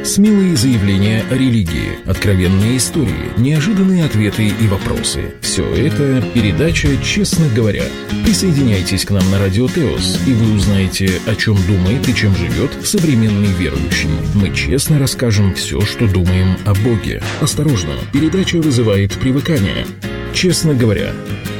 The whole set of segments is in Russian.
Смелые заявления о религии, откровенные истории, неожиданные ответы и вопросы. Все это передача «Честно говоря». Присоединяйтесь к нам на Радио Теос, и вы узнаете, о чем думает и чем живет современный верующий. Мы честно расскажем все, что думаем о Боге. Осторожно, передача вызывает привыкание. «Честно говоря».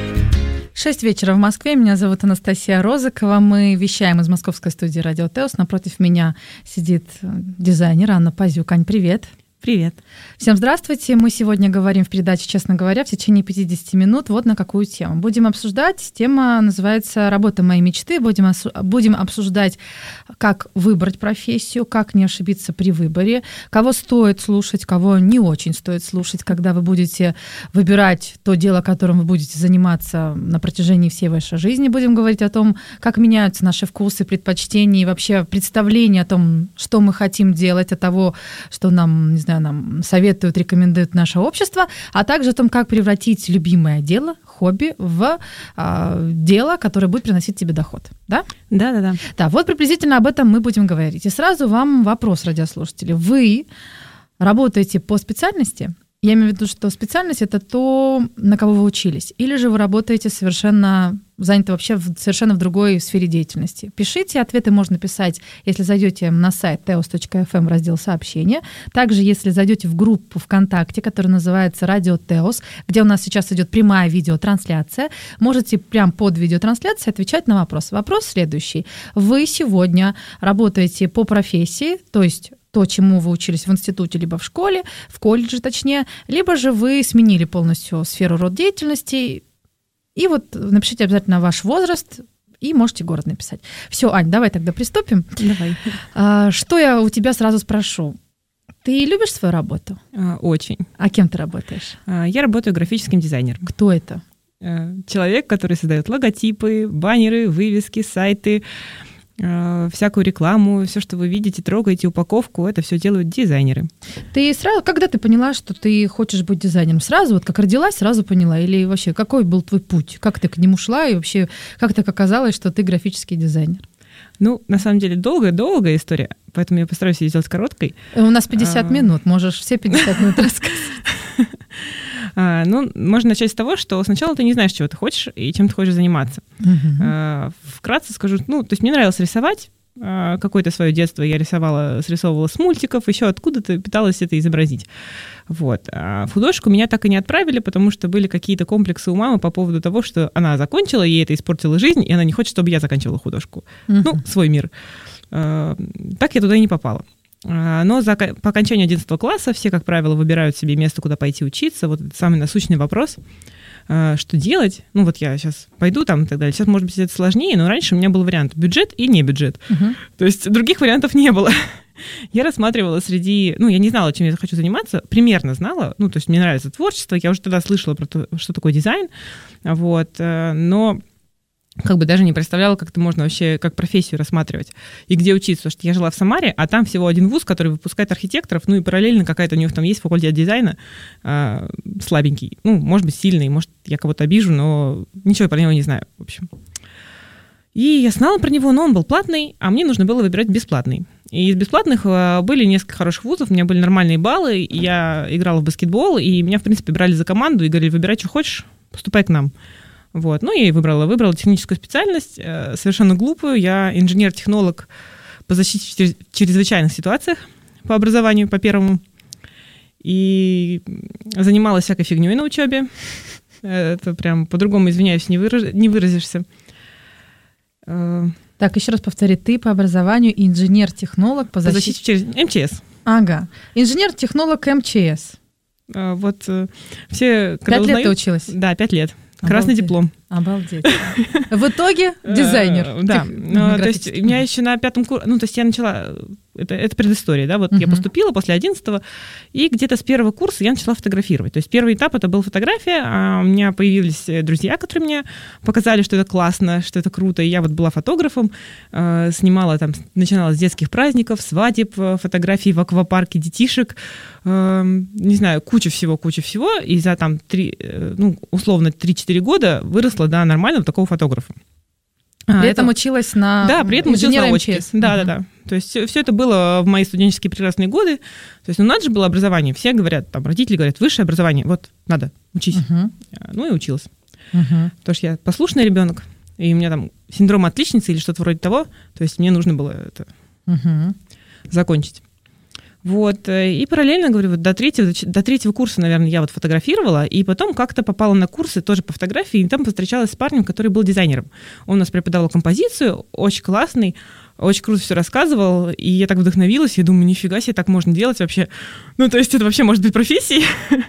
6 вечера в Москве. Меня зовут Анастасия Розыкова. Мы вещаем из московской студии Радио Теос. Напротив меня сидит дизайнер Анна Пазюк. Ань, привет. Привет. Всем здравствуйте. Мы сегодня говорим в передаче «Честно говоря» в течение 50 минут вот на какую тему. Будем обсуждать. Тема называется «Работа моей мечты». Будем обсуждать, как выбрать профессию, как не ошибиться при выборе, кого стоит слушать, кого не очень стоит слушать, когда вы будете выбирать то дело, которым вы будете заниматься на протяжении всей вашей жизни. Будем говорить о том, как меняются наши вкусы, предпочтения и вообще представление о том, что мы хотим делать, от того, что нам, не знаю, нам советуют, рекомендуют наше общество, а также о том, как превратить любимое дело, хобби в дело, которое будет приносить тебе доход. Да? Да. Да, вот приблизительно об этом мы будем говорить. И сразу вам вопрос, радиослушатели. Вы работаете по специальности? Я имею в виду, что специальность — это то, на кого вы учились. Или же вы работаете заняты вообще совершенно в другой сфере деятельности. Пишите, ответы можно писать, если зайдете на сайт teos.fm, раздел «Сообщения». Также, если зайдете в группу ВКонтакте, которая называется «Радио Теос», где у нас сейчас идет прямая видеотрансляция, можете прямо под видеотрансляцией отвечать на вопрос. Вопрос следующий. Вы сегодня работаете по профессии, то есть то, чему вы учились в институте, либо в школе, в колледже точнее, либо же вы сменили полностью сферу род деятельности. И вот напишите обязательно ваш возраст и можете город написать. Все, Ань, давай тогда приступим. Давай. Что я у тебя сразу спрошу? Ты любишь свою работу? Очень. А кем ты работаешь? Я работаю графическим дизайнером. Кто это? Человек, который создает логотипы, баннеры, вывески, сайты, всякую рекламу, все, что вы видите, трогаете, упаковку, это все делают дизайнеры. Ты сразу, когда ты поняла, что ты хочешь быть дизайнером? Сразу, вот как родилась, сразу поняла? Или вообще, какой был твой путь? Как ты к нему шла? И вообще, как так оказалось, что ты графический дизайнер? Ну, на самом деле, долгая история, поэтому я постараюсь ее сделать короткой. У нас 50 минут, можешь все 50 минут рассказать. Ну, можно начать с того, что сначала ты не знаешь, чего ты хочешь и чем ты хочешь заниматься. Вкратце скажу, то есть мне нравилось рисовать. Какое-то свое детство я срисовывала с мультиков, еще откуда-то пыталась это изобразить. Вот. А в художку меня так и не отправили, потому что были какие-то комплексы у мамы по поводу того, что она закончила, ей это испортило жизнь, и она не хочет, чтобы я заканчивала художку. Свой мир. Так я туда и не попала. Но по окончании 11 класса все, как правило, выбирают себе место, куда пойти учиться. Вот это самый насущный вопрос. Что делать? Вот я сейчас пойду там и так далее. Сейчас, может быть, это сложнее, но раньше у меня был вариант бюджет и не бюджет. То есть других вариантов не было. Я рассматривала я не знала, чем я хочу заниматься, примерно знала, то есть мне нравится творчество, я уже тогда слышала про то, что такое дизайн, вот, но как бы даже не представляла, как это можно вообще как профессию рассматривать и где учиться, потому что я жила в Самаре, а там всего один вуз, который выпускает архитекторов, и параллельно какая-то у них там есть факультет дизайна, слабенький, может быть, сильный, может, я кого-то обижу, но ничего про него не знаю, в общем. И я знала про него, но он был платный, а мне нужно было выбирать бесплатный. И из бесплатных были несколько хороших вузов, у меня были нормальные баллы, я играла в баскетбол, и меня, в принципе, брали за команду и говорили, выбирай, что хочешь, поступай к нам. Вот. Я и выбрала техническую специальность, совершенно глупую. Я инженер-технолог по защите в чрезвычайных ситуациях по образованию, по первому. И занималась всякой фигней на учебе. Это прям по-другому, извиняюсь, не выразишься. Так, еще раз повтори. Ты по образованию инженер-технолог по защите... МЧС. Ага. Инженер-технолог МЧС. Вот все... 5 лет ты училась? Да, 5 лет. Красный диплом. Обалдеть. В итоге дизайнер. Да. То есть у меня еще на 5 курсе... то есть я начала... Это предыстория, да? Вот я поступила после 11-го, и где-то с 1-го курса я начала фотографировать. То есть первый этап — это была фотография, а у меня появились друзья, которые мне показали, что это классно, что это круто, и я вот была фотографом, снимала там, начинала с детских праздников, свадеб, фотографий в аквапарке детишек, не знаю, куча всего, и за там условно 3-4 года выросла до нормального такого фотографа. При этом училась на инженера МЧС. Да. То есть все это было в мои студенческие прекрасные годы. То есть, надо же было образование. Все говорят, там, родители говорят, высшее образование, вот, надо, учись. И училась. Потому что я послушный ребенок, и у меня там синдром отличницы или что-то вроде того. То есть мне нужно было это закончить. Вот, и параллельно, говорю, вот до третьего курса, наверное, я вот фотографировала, и потом как-то попала на курсы тоже по фотографии, и там повстречалась с парнем, который был дизайнером. Он у нас преподавал композицию, очень классный, очень круто все рассказывал, и я так вдохновилась, я думаю, нифига себе, так можно делать вообще. Ну, то есть это вообще может быть профессией.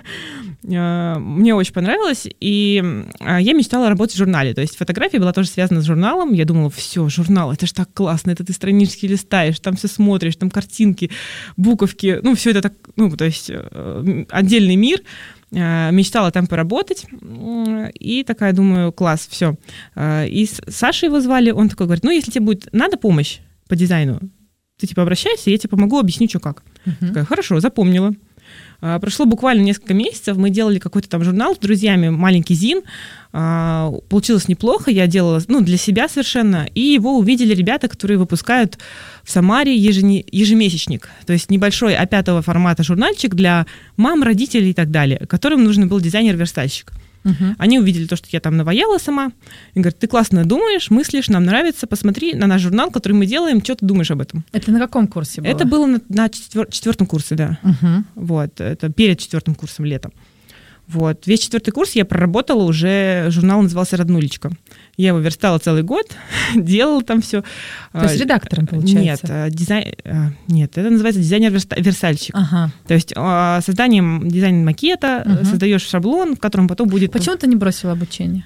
Мне очень понравилось, и я мечтала работать в журнале. То есть фотография была тоже связана с журналом. Я думала, все, журнал, это же так классно, это ты странички листаешь, там все смотришь, там картинки, буковки, ну, все это так, ну, то есть отдельный мир. Мечтала там поработать, и такая, думаю, класс, все. И Саша его звали, он такой говорит, ну, если тебе будет надо помощь по дизайну, ты, типа, обращайся, я тебе помогу, объясню, что как. Такая, хорошо, запомнила. Прошло буквально несколько месяцев, мы делали какой-то там журнал с друзьями, маленький зин, получилось неплохо, я делала, ну, для себя совершенно, и его увидели ребята, которые выпускают в Самаре ежемесячник, то есть небольшой А5 формата журнальчик для мам, родителей и так далее, которым нужен был дизайнер-верстальщик. Они увидели то, что я там наваяла сама, и говорят, ты классно думаешь, мыслишь, нам нравится, посмотри на наш журнал, который мы делаем, что ты думаешь об этом? Это на каком курсе было? Это было на четвертом курсе, да. Вот, это перед четвертым курсом летом. Вот. Весь четвертый курс я проработала уже, журнал назывался «Роднулечка». Я его верстала целый год, делала там все. То есть редактором, получается? Нет, это называется дизайнер-верстальщик. То есть созданием дизайн-макета создаешь шаблон, в котором потом будет... Почему ты не бросила обучение?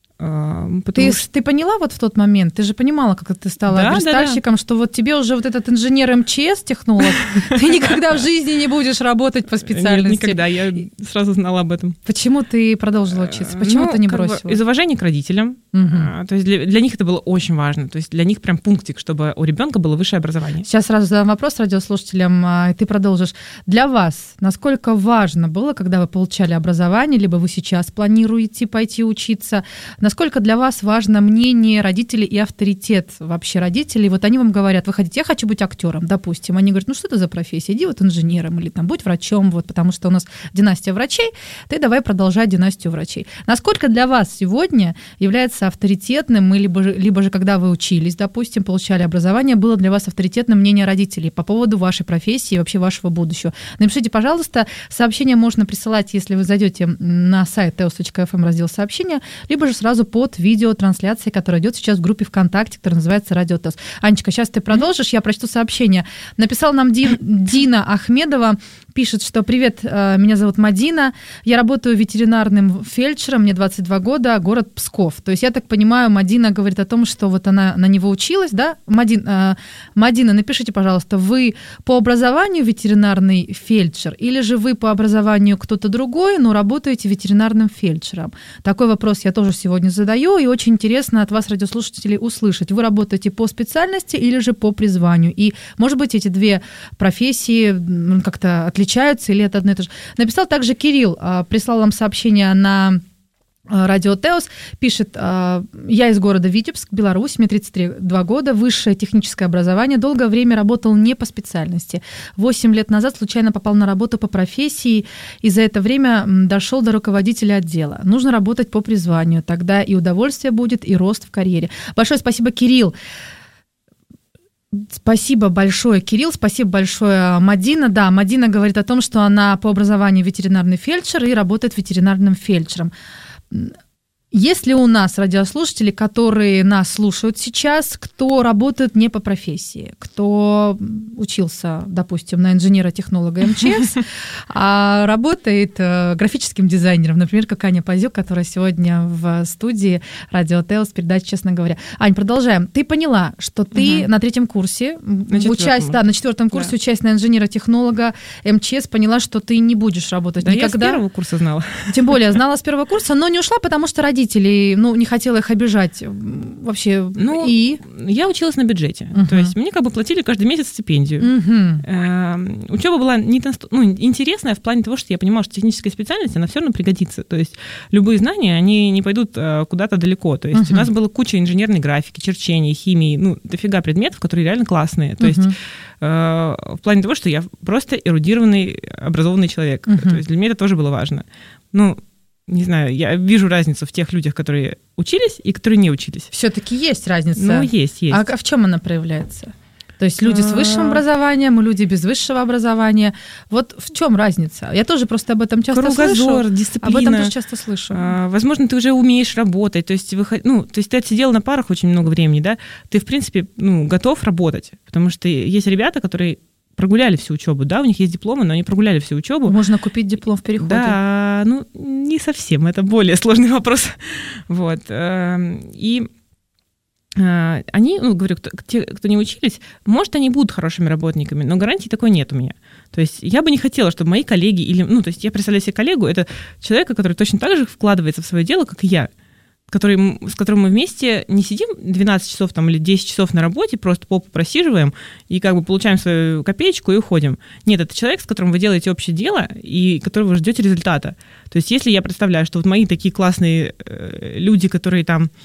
Ты поняла вот в тот момент, ты же понимала, как ты стала верстальщиком, что вот тебе уже вот этот инженер МЧС, технолог, ты никогда в жизни не будешь работать по специальности. Нет, никогда, я сразу знала об этом. Почему ты продолжила учиться? Почему ты не бросила? Из уважения к родителям. То есть для них это было очень важно. То есть для них прям пунктик, чтобы у ребенка было высшее образование. Сейчас сразу задам вопрос радиослушателям, и ты продолжишь. Для вас насколько важно было, когда вы получали образование, либо вы сейчас планируете пойти учиться, насколько для вас важно мнение родителей и авторитет вообще родителей? Вот они вам говорят, вы хотите, я хочу быть актером, допустим. Они говорят, ну что это за профессия? Иди вот инженером или там будь врачом, вот, потому что у нас династия врачей, ты давай продолжай династию врачей. Насколько для вас сегодня является авторитетным, либо же когда вы учились, допустим, получали образование, было для вас авторитетным мнение родителей по поводу вашей профессии и вообще вашего будущего? Напишите, пожалуйста, сообщение можно присылать, если вы зайдете на сайт teos.fm, раздел сообщения, либо же сразу под видеотрансляцией, которая идет сейчас в группе ВКонтакте, которая называется «Радио ТЭОС». Анечка, сейчас ты продолжишь, я прочту сообщение. Написал нам Дина Ахмедова, пишет, что «Привет, меня зовут Мадина, я работаю ветеринарным фельдшером, мне 22 года, город Псков». То есть, я так понимаю, Мадина говорит о том, что вот она на него училась, да? Мадина, напишите, пожалуйста, вы по образованию ветеринарный фельдшер или же вы по образованию кто-то другой, но работаете ветеринарным фельдшером? Такой вопрос я тоже сегодня задаю, и очень интересно от вас, радиослушателей, услышать. Вы работаете по специальности или же по призванию? И, может быть, эти две профессии как-то отличаются или это одно и то же? Написал также Кирилл, прислал нам сообщение на Радио ТЭОС, пишет, я из города Витебск, Беларусь, мне 32 года, высшее техническое образование, долгое время работал не по специальности. 8 лет назад случайно попал на работу по профессии, и за это время дошел до руководителя отдела. Нужно работать по призванию, тогда и удовольствие будет, и рост в карьере. Большое спасибо, Кирилл. Спасибо большое, Кирилл, спасибо большое, Мадина. Да, Мадина говорит о том, что она по образованию ветеринарный фельдшер и работает ветеринарным фельдшером. Есть ли у нас радиослушатели, которые нас слушают сейчас, кто работает не по профессии, кто учился, допустим, на инженера-технолога МЧС, а работает графическим дизайнером, например, как Аня Пазюк, которая сегодня в студии Радио ТЭОС, передачи «Честно говоря». Ань, продолжаем. Ты поняла, что ты на третьем курсе, на четвертом курсе, учась на инженера-технолога МЧС, поняла, что ты не будешь работать никогда. Я с первого курса знала. Тем более, знала с первого курса, но не ушла, потому что родители, не хотела их обижать вообще. Я училась на бюджете. То есть мне как бы платили каждый месяц стипендию. учеба была не интересная в плане того, что я понимала, что техническая специальность, она все равно пригодится. То есть любые знания, они не пойдут куда-то далеко. То есть у нас была куча инженерной графики, черчения, химии, дофига предметов, которые реально классные. То есть в плане того, что я просто эрудированный, образованный человек. То есть для меня это тоже было важно. Не знаю, я вижу разницу в тех людях, которые учились и которые не учились. Все-таки есть разница. Есть. А в чем она проявляется? То есть люди с высшим образованием и люди без высшего образования. Вот в чем разница? Я тоже просто об этом часто слышу. Дисциплина. Об этом тоже часто слышу. Возможно, ты уже умеешь работать. То есть ты отсидел на парах очень много времени, да? Ты, в принципе, готов работать. Потому что есть ребята, которые прогуляли всю учебу, да, у них есть дипломы, но они прогуляли всю учебу. Можно купить диплом в переходе. Да, не совсем, это более сложный вопрос. Вот. И они, говорю, те, кто не учились, может, они будут хорошими работниками, но гарантии такой нет у меня. То есть я бы не хотела, чтобы мои коллеги то есть я представляю себе коллегу, это человека, который точно так же вкладывается в свое дело, как и я, с которым мы вместе не сидим 12 часов или 10 часов на работе, просто попу просиживаем и получаем свою копеечку и уходим. Нет, это человек, с которым вы делаете общее дело и которого вы ждете результата. То есть если я представляю, что вот мои такие классные люди, которые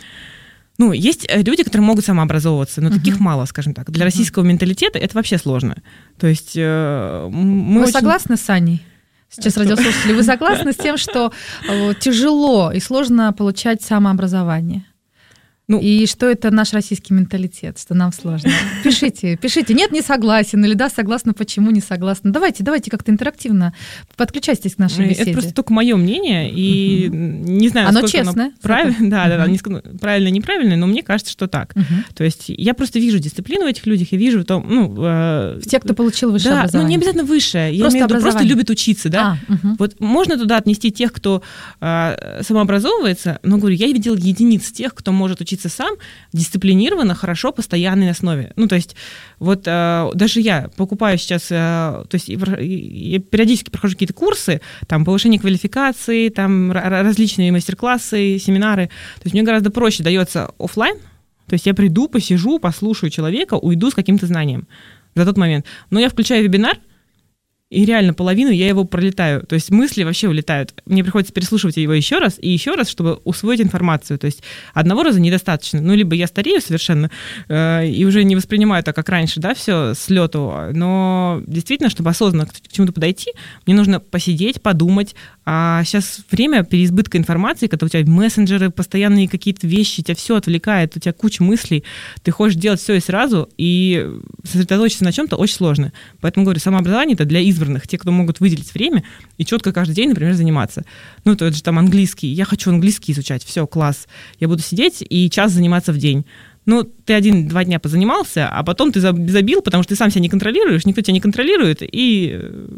есть люди, которые могут самообразовываться, но таких мало, скажем так. Для российского менталитета это вообще сложно. То есть Вы согласны с Аней? Сейчас, радиослушатели, вы согласны с тем, что тяжело и сложно получать самообразование? И что это наш российский менталитет, что нам сложно? Пишите. Нет, не согласен, или да, согласна, почему не согласна. Давайте как-то интерактивно подключайтесь к нашей беседе. Это просто только мое мнение, и не знаю, оно честное. Правильно, правильно, неправильно, но мне кажется, что так. То есть я просто вижу дисциплину в этих людях, я вижу в тех, кто получил высшее образование. Не обязательно высшее, я имею в виду, просто любит учиться, да. Вот можно туда отнести тех, кто самообразовывается, но, говорю, я видела единиц тех, кто может учиться сам, дисциплинированно, хорошо, постоянной основе. То есть вот даже я покупаю сейчас, то есть я периодически прохожу какие-то курсы, повышение квалификации, различные мастер-классы, семинары. То есть мне гораздо проще дается офлайн, то есть я приду, посижу, послушаю человека, уйду с каким-то знанием за тот момент. Но я включаю вебинар, и реально половину я его пролетаю. То есть мысли вообще улетают. Мне приходится переслушивать его еще раз, чтобы усвоить информацию. То есть одного раза недостаточно. Либо я старею совершенно и уже не воспринимаю так, как раньше, да, все с лету. Но действительно, чтобы осознанно к чему-то подойти, мне нужно посидеть, подумать. А сейчас время переизбытка информации, когда у тебя мессенджеры, постоянные какие-то вещи, тебя все отвлекает, у тебя куча мыслей, ты хочешь делать все и сразу, и сосредоточиться на чем-то очень сложно. Поэтому, говорю, самообразование — это для избранных, те, кто могут выделить время и четко каждый день, например, заниматься. То это же английский. Я хочу английский изучать. Все, класс. Я буду сидеть и час заниматься в день. Ты 1-2 дня позанимался, а потом ты забил, потому что ты сам себя не контролируешь, никто тебя не контролирует, и,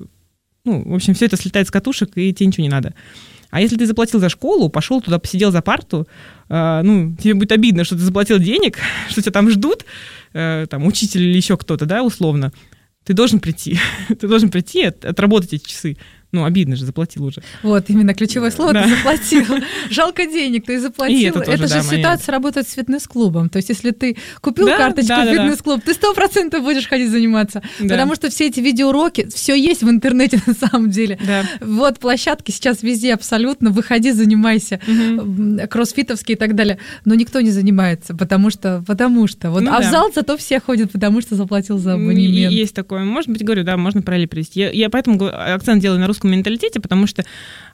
в общем, все это слетает с катушек, и тебе ничего не надо. А если ты заплатил за школу, пошел туда, посидел за парту, тебе будет обидно, что ты заплатил денег, что тебя там ждут, учитель или еще кто-то, да, условно. Ты должен прийти, отработать эти часы. Обидно же, заплатил уже. Вот, именно ключевое слово, ты заплатил. Жалко денег, ты заплатил. Это же ситуация работает с фитнес-клубом. То есть, если ты купил карточку в фитнес-клуб, ты 100% будешь ходить заниматься. Потому что все эти видеоуроки, все есть в интернете на самом деле. Вот площадки сейчас везде абсолютно. Выходи, занимайся. Кроссфитовские и так далее. Но никто не занимается, потому что. А в зал зато все ходят, потому что заплатил за абонемент. Есть такое. Может быть, говорю, да, можно параллель привести. Я поэтому акцент делаю на русском менталитете, потому что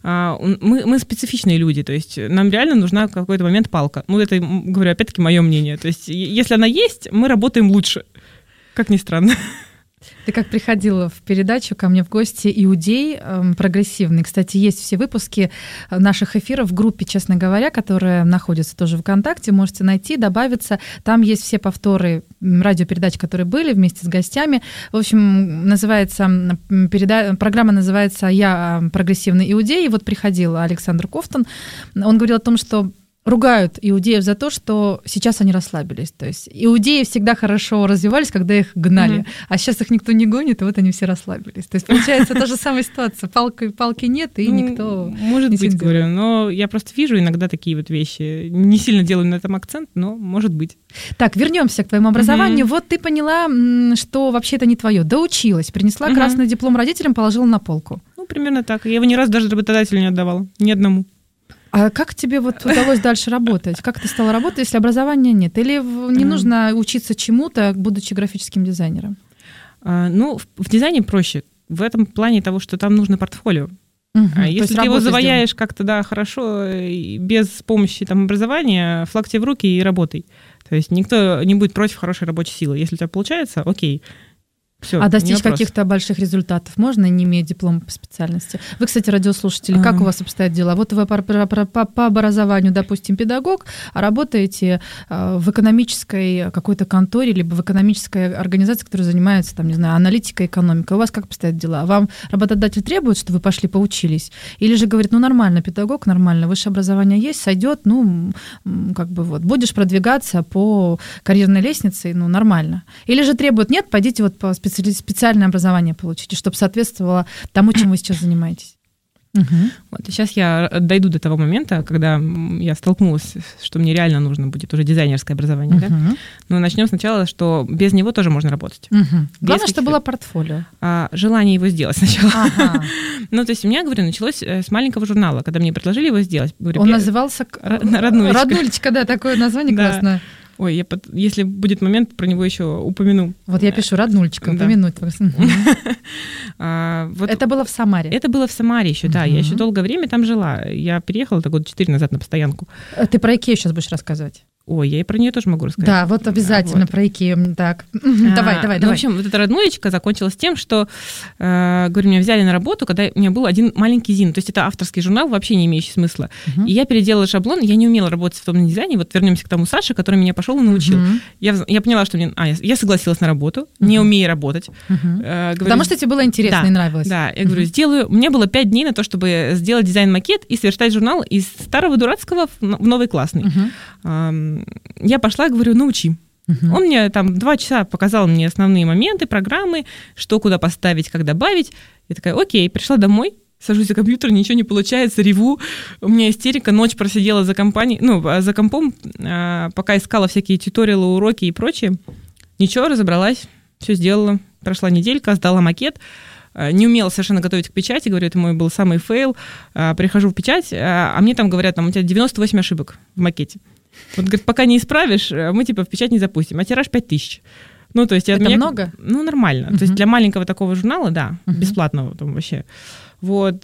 мы специфичные люди, то есть нам реально нужна в какой-то момент палка. Это, говорю, опять-таки, мое мнение. То есть если она есть, мы работаем лучше, как ни странно. Ты как приходила в передачу ко мне в гости иудей прогрессивный. Кстати, есть все выпуски наших эфиров в группе, честно говоря, которая находится тоже ВКонтакте. Можете найти, добавиться. Там есть все повторы радиопередач, которые были вместе с гостями. В общем, программа называется «Я прогрессивный иудей». И вот приходил Александр Ковтун. Он говорил о том, что ругают иудеев за то, что сейчас они расслабились. То есть иудеи всегда хорошо развивались, когда их гнали, а сейчас их никто не гонит, и вот они все расслабились. То есть получается та же самая ситуация. Палки нет, и никто может быть, говорю, но я просто вижу иногда такие вот вещи. Не сильно делаю на этом акцент, но может быть. Так, вернемся к твоему образованию. Вот ты поняла, что вообще это не твое. Доучилась, принесла красный диплом родителям, положила на полку. Ну, примерно так. Я его ни разу даже работодателю не отдавала, ни одному. А как тебе вот удалось дальше работать? Как ты стала работать, если образования нет? Или не нужно учиться чему-то, будучи графическим дизайнером? Ну, в дизайне проще. В этом плане того, что там нужно портфолио. Если ты его заваяешь как-то, да, хорошо, без помощи там, образования, флаг тебе в руки и работай. То есть никто не будет против хорошей рабочей силы. Если у тебя получается, окей. Всё, а достичь каких-то больших результатов можно, не имея диплома по специальности? Вы, кстати, радиослушатели, как у вас обстоят дела? Вот вы по образованию, допустим, педагог, а работаете в экономической какой-то конторе, либо в экономической организации, которая занимается, там, не знаю, аналитикой, экономикой. У вас как обстоят дела? Вам работодатель требует, чтобы вы пошли поучились? Или же говорит, ну, нормально, педагог, нормально, высшее образование есть, сойдет, ну, как бы вот, будешь продвигаться по карьерной лестнице, ну, нормально. Или же требует, нет, пойдите вот по специальное образование получите, чтобы соответствовало тому, чем вы сейчас занимаетесь. Вот, и сейчас я дойду до того момента, когда я столкнулась, что мне реально нужно будет уже дизайнерское образование. Да? Но начнем сначала, что без него тоже можно работать. Главное, чтобы было портфолио. Желание его сделать сначала. Ну, то есть у меня, говорю, началось с маленького журнала, когда мне предложили его сделать. Говорю, он назывался «Роднулечка». «Роднулечка», да, такое название классное. Ой, если будет момент, про него еще упомяну. Вот я пишу «Роднулечка», упомянуть. Это было в Самаре? Это было в Самаре еще, да. Я еще долгое время там жила. Я переехала года 4 назад на постоянку. Ты про Икею сейчас будешь рассказывать? Ой, я и про нее тоже могу рассказать. Да, вот обязательно про Икею. Так, давай. Ну, в общем, вот эта «Роднулечка» закончилась тем, что, говорю, меня взяли на работу, когда у меня был один маленький зин. То есть это авторский журнал, вообще не имеющий смысла. И я переделала шаблон, я не умела работать в том дизайне. Вот вернемся к тому Саше, который меня пошел и научил. Я поняла, что я согласилась на работу, не умея работать. Говорю, потому что тебе было интересно и нравилось. Да, я говорю, у меня было 5 дней на то, чтобы сделать дизайн-макет и сверстать журнал из старого дурацкого в новый классный. Я пошла, говорю, научи. Он мне там 2 часа показал мне основные моменты, программы, что куда поставить, как добавить. Я такая, окей, пришла домой, сажусь за компьютер, ничего не получается, реву. У меня истерика, ночь просидела за компом, пока искала всякие туториалы, уроки и прочее. Ничего, разобралась, все сделала. Прошла неделька, сдала макет. Не умела совершенно готовить к печати, говорю, это мой был самый фейл. Прихожу в печать, а мне там говорят, там у тебя 98 ошибок в макете. Вот, говорит, пока не исправишь, мы типа в печать не запустим. А тираж 5000. Ну, то есть... Это много? Ну, нормально. То есть для маленького такого журнала, да, бесплатного там вообще. Вот.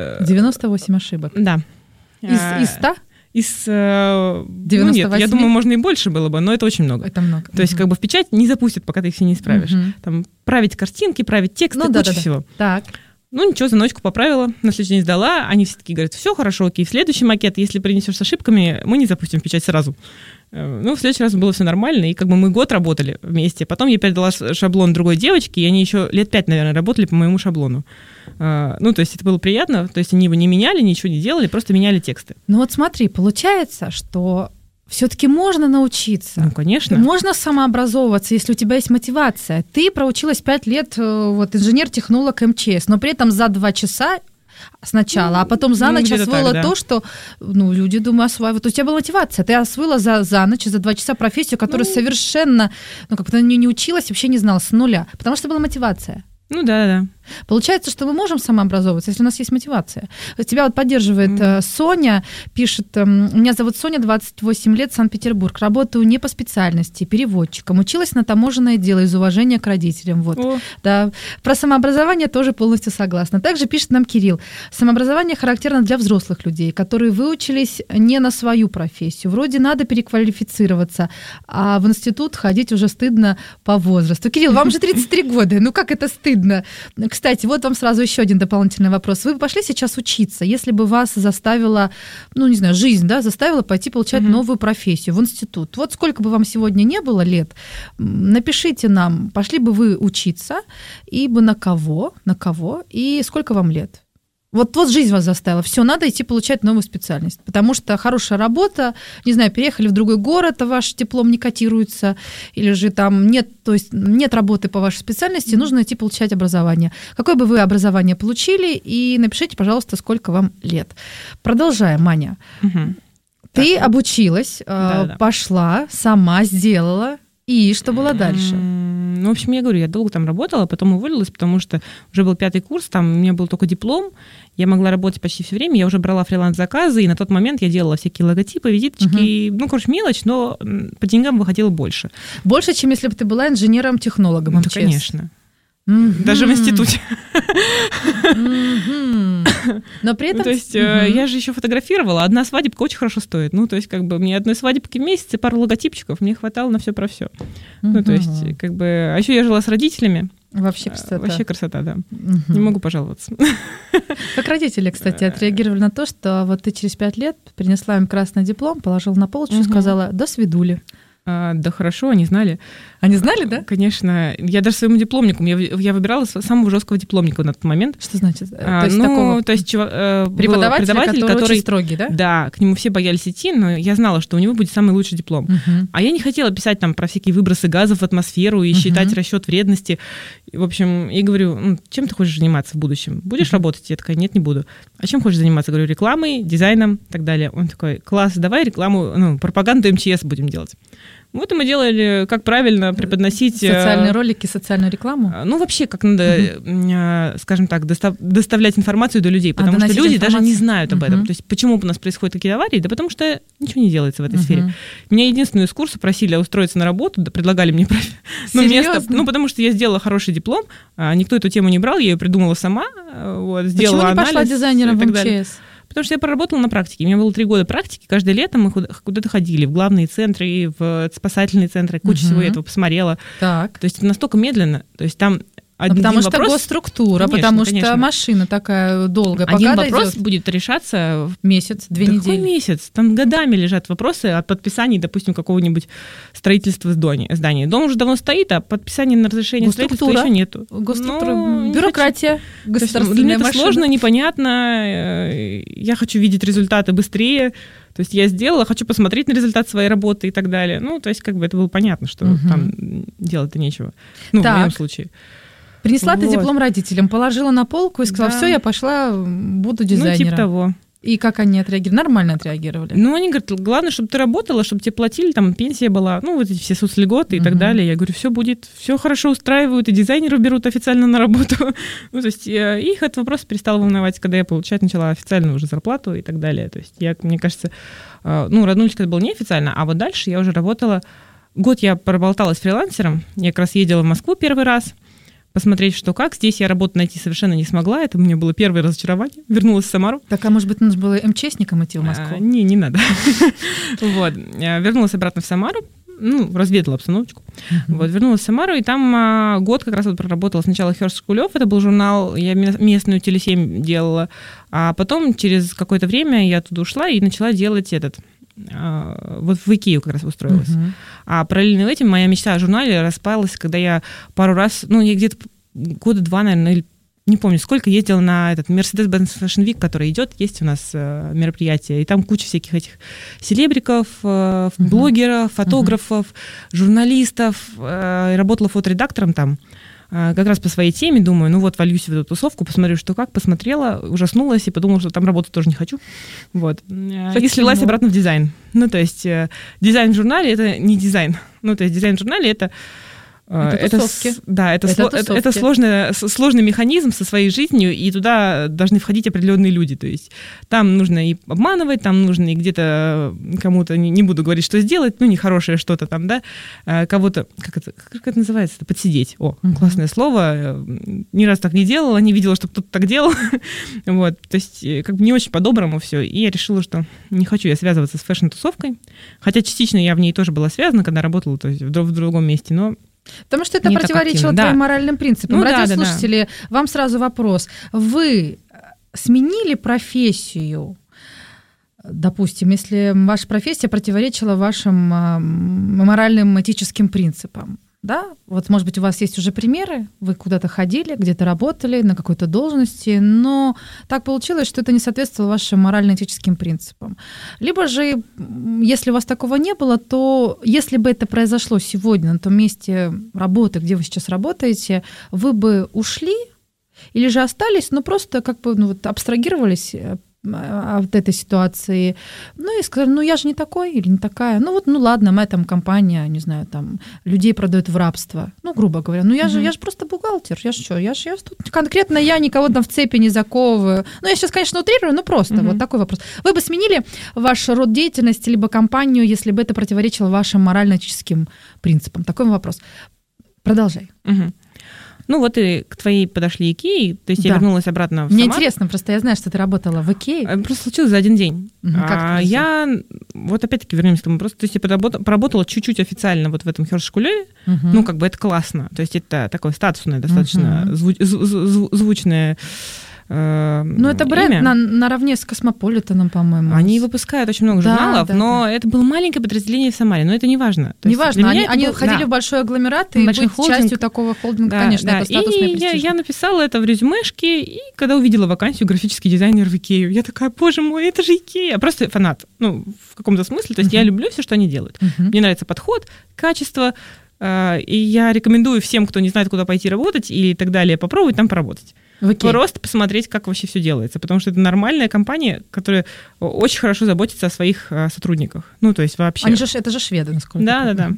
98 ошибок? Да. Из 100? Из 98? Ну, нет, я думаю, можно и больше было бы, но это очень много. Это много. То есть как бы в печать не запустят, пока ты их все не исправишь. Там править картинки, править тексты, куча всего. Так. Ну, ничего, за ночку поправила, на следующий день сдала. Они все таки говорят, все хорошо, окей, в следующий макет, если принесешь с ошибками, мы не запустим в печать сразу. Ну, в следующий раз было все нормально, и как бы мы год работали вместе. Потом я передала шаблон другой девочке, и они еще лет 5, наверное, работали по моему шаблону. Ну, то есть это было приятно, то есть они его не меняли, ничего не делали, просто меняли тексты. Ну вот смотри, получается, что все-таки можно научиться. Ну, конечно. Можно самообразовываться, если у тебя есть мотивация. Ты проучилась 5 лет, вот, инженер-технолог МЧС, но при этом за 2 часа сначала, а потом за ночь освоила то, что люди, думаю, осваивают. У тебя была мотивация. Ты освоила за ночь, за 2 часа профессию, которую совершенно, как-то не училась, вообще не знала, с нуля, потому что была мотивация. Ну да. Получается, что мы можем самообразовываться, если у нас есть мотивация. Тебя вот поддерживает Соня, пишет, меня зовут Соня, 28 лет, Санкт-Петербург, работаю не по специальности, переводчиком, училась на таможенное дело из уважения к родителям. Вот. Да. Про самообразование тоже полностью согласна. Также пишет нам Кирилл, самообразование характерно для взрослых людей, которые выучились не на свою профессию. Вроде надо переквалифицироваться, а в институт ходить уже стыдно по возрасту. Кирилл, вам же 33 года, ну как это стыдно? Кстати, вот вам сразу еще один дополнительный вопрос. Вы бы пошли сейчас учиться, если бы вас заставила, жизнь, заставила пойти получать новую профессию в институт. Вот сколько бы вам сегодня не было лет, напишите нам, пошли бы вы учиться, и бы на кого, и сколько вам лет? Вот жизнь вас заставила. Все, надо идти получать новую специальность. Потому что хорошая работа, не знаю, переехали в другой город, а ваш диплом не котируется, или же там нет работы по вашей специальности, нужно идти получать образование. Какое бы вы образование получили, и напишите, пожалуйста, сколько вам лет. Продолжаем, Маня. Угу. Ты обучилась, пошла, сама сделала. И что было дальше? Ну, в общем, я говорю, я долго там работала, потом уволилась, потому что уже был 5-й курс, там у меня был только диплом, я могла работать почти все время, я уже брала фриланс-заказы, и на тот момент я делала всякие логотипы, визиточки, мелочь, но по деньгам выходило больше. Больше, чем если бы ты была инженером-технологом МЧС? Конечно. Даже в институте. Но при этом... То есть я же еще фотографировала, одна свадебка очень хорошо стоит. Ну, то есть как бы мне одной свадебки в месяц и пару логотипчиков, мне хватало на все про все. Ну, то есть как бы... А еще я жила с родителями. Вообще красота. Вообще красота, да. Не могу пожаловаться. Как родители, кстати, отреагировали на то, что вот ты через 5 лет принесла им красный диплом, положила на полочку и сказала «до свидули». Да хорошо, они знали. Они знали, да? Конечно. Я даже своему дипломнику, я выбирала самого жесткого дипломника на тот момент. Что значит? Преподаватель, который очень строгий, да? Да, к нему все боялись идти, но я знала, что у него будет самый лучший диплом. А я не хотела писать там про всякие выбросы газов в атмосферу и считать расчет вредности. В общем, и говорю, чем ты хочешь заниматься в будущем? Будешь работать? Я такая, нет, не буду. А чем хочешь заниматься? Говорю, рекламой, дизайном и так далее. Он такой, класс, давай рекламу, пропаганду МЧС будем делать. Вот и мы делали, как правильно преподносить... Социальные ролики, социальную рекламу? Ну, вообще, как надо, скажем так, доставлять информацию до людей, потому что люди даже не знают об этом. То есть почему у нас происходят такие аварии? Да потому что ничего не делается в этой сфере. Меня единственную из курса просили устроиться на работу, предлагали мне место. Ну, потому что я сделала хороший диплом, никто эту тему не брал, я ее придумала сама, сделала анализ. Почему не пошла дизайнером в МЧС? Потому что я проработала на практике. У меня было 3 года практики. Каждое лето мы куда-то ходили, в главные центры, и в спасательные центры. Кучу всего этого посмотрела. Так. То есть настолько медленно. То есть там потому что госструктура, потому что машина такая долгая. Один вопрос будет решаться месяц, 2 недели. Какой месяц? Там годами лежат вопросы о подписании, допустим, какого-нибудь строительства здания. Дом уже давно стоит, а подписания на разрешение строительства еще нету. Бюрократия. Для меня это сложно, непонятно. Я хочу видеть результаты быстрее. То есть я сделала, хочу посмотреть на результат своей работы и так далее. Ну, то есть как бы это было понятно, что там делать-то нечего. Ну, в моем случае. Принесла ты диплом родителям, положила на полку и сказала, все, я пошла, буду дизайнером. Ну, типа того. И как они отреагировали? Нормально отреагировали? Ну, они говорят, главное, чтобы ты работала, чтобы тебе платили, там, пенсия была, ну, вот эти все соцльготы и так далее. Я говорю, все будет, все хорошо устраивают, и дизайнеров берут официально на работу. Ну, то есть их этот вопрос перестал волновать, когда я начала официальную уже зарплату и так далее. То есть мне кажется, Роднульчик это было неофициально, а вот дальше я уже работала, год я проболталась фрилансером, я как раз ездила в Москву первый раз, посмотреть, что как. Здесь я работу найти совершенно не смогла. Это у меня было первое разочарование. Вернулась в Самару. Так, а может быть, нужно было МЧСником идти в Москву? Не надо. Вот. Вернулась обратно в Самару. Разведала обстановочку. Вот, вернулась в Самару, и там год как раз проработала сначала Хёрст Шкулёв, это был журнал, я местную Теле7 делала, а потом через какое-то время я оттуда ушла и начала делать вот в Икею как раз устроилась. А параллельно этим моя мечта о журнале распалась, когда я пару раз, я где-то 2 года, наверное, или не помню, сколько ездила на этот Mercedes-Benz Fashion Week, который идет, есть у нас мероприятие, и там куча всяких этих селебриков, блогеров, фотографов, журналистов. Работала фоторедактором там. Как раз по своей теме, думаю, вольюсь в эту тусовку, посмотрю, что как, посмотрела, ужаснулась и подумала, что там работать тоже не хочу. Вот. И слилась обратно в дизайн. То есть дизайн в журнале — это не дизайн. То есть дизайн в журнале — это тусовки. Это сложный механизм со своей жизнью, и туда должны входить определенные люди. То есть там нужно и обманывать, там нужно и где-то кому-то, не буду говорить, что сделать, нехорошее что-то там, да, кого-то, как это называется, подсидеть. Классное слово. Ни разу так не делала, не видела, чтобы кто-то так делал. Вот. То есть как бы не очень по-доброму все. И я решила, что не хочу я связываться с фэшн-тусовкой. Хотя частично я в ней тоже была связана, когда работала, то есть в другом месте, но потому что это противоречило твоим моральным принципам. Радиослушатели, вам сразу вопрос. Вы сменили профессию? Допустим, если ваша профессия противоречила вашим моральным, этическим принципам. да? Вот, может быть, у вас есть уже примеры, вы куда-то ходили, где-то работали на какой-то должности, но так получилось, что это не соответствовало вашим морально-этическим принципам. Либо же, если у вас такого не было, то если бы это произошло сегодня на том месте работы, где вы сейчас работаете, вы бы ушли или же остались, но просто как бы абстрагировались от этой ситуации, и сказали, я же не такой или не такая, ладно, моя там компания, не знаю, там людей продают в рабство, грубо говоря, я же просто бухгалтер, я тут конкретно я никого там в цепи не заковываю, я сейчас, конечно, утрирую, но просто вот такой вопрос. Вы бы сменили ваш род деятельности либо компанию, если бы это противоречило вашим морально-этическим принципам? Такой вопрос. Продолжай. И к твоей подошли Икеи, то есть я вернулась обратно в Самару. Мне интересно, просто я знаю, что ты работала в Икее. Просто случилось за один день. Я, опять-таки вернемся к этому вопросу, то есть я поработала чуть-чуть официально вот в этом Хёрст-Шкуле, это классно, то есть это такое статусное, достаточно звучное это бренд наравне с Космополитеном, по-моему. Они выпускают очень много журналов, но это было маленькое подразделение в Самаре, но это не важно. Не важно, они ходили в большой агломерат, и быть частью такого холдинга, конечно, это статусно и престижно. Я написала это в резюмешке, и когда увидела вакансию графический дизайнер в Икею, я такая, боже мой, это же Икея. Просто фанат, в каком-то смысле. То есть я люблю все, что они делают. Мне нравится подход, качество, и я рекомендую всем, кто не знает, куда пойти работать и так далее, попробовать там поработать. Просто посмотреть, как вообще все делается, потому что это нормальная компания, которая очень хорошо заботится о своих сотрудниках. То есть вообще. Это же шведы, насколько я помню.